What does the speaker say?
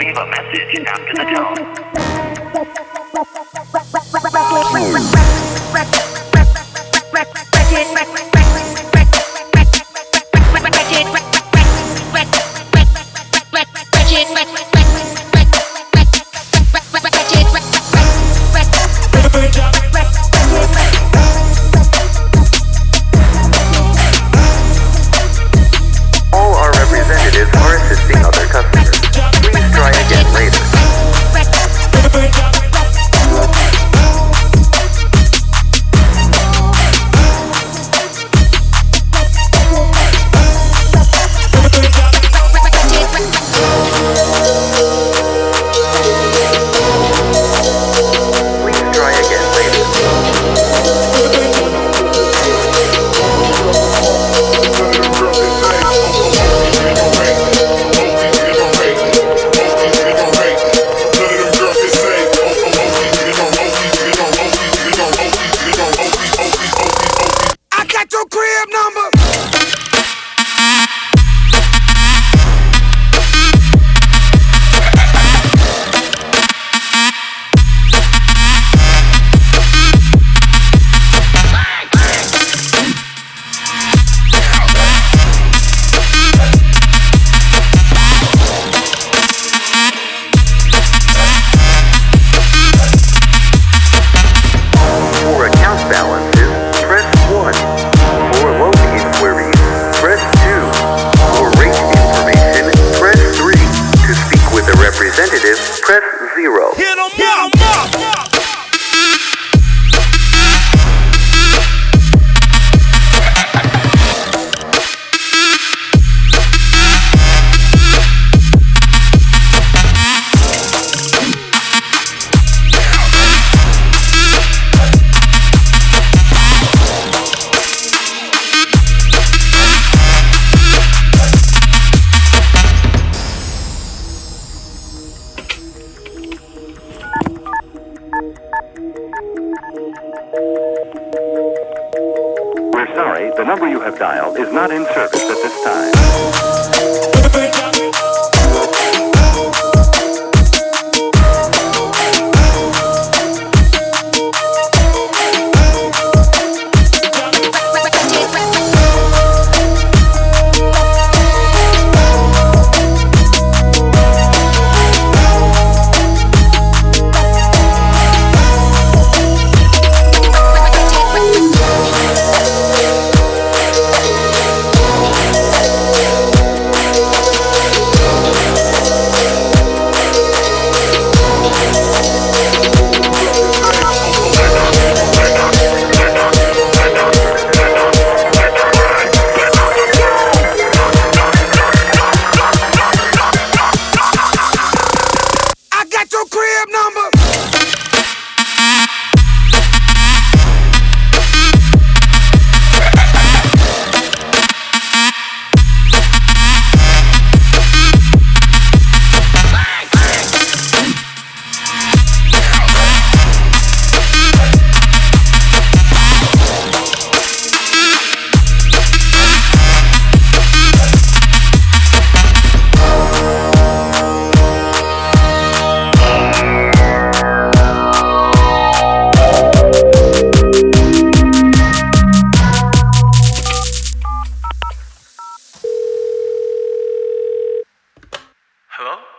leave a message after the tone. All our representatives are assisting other customers. Please try again later. Please try again later. I got your crib number. For account balances, press 1. For loan inquiries, press 2. For rate information, press 3. To speak with a representative, press 0. Hit 'em up. We're sorry, the number you have dialed is not in service at this time. I got your crib number. Hello?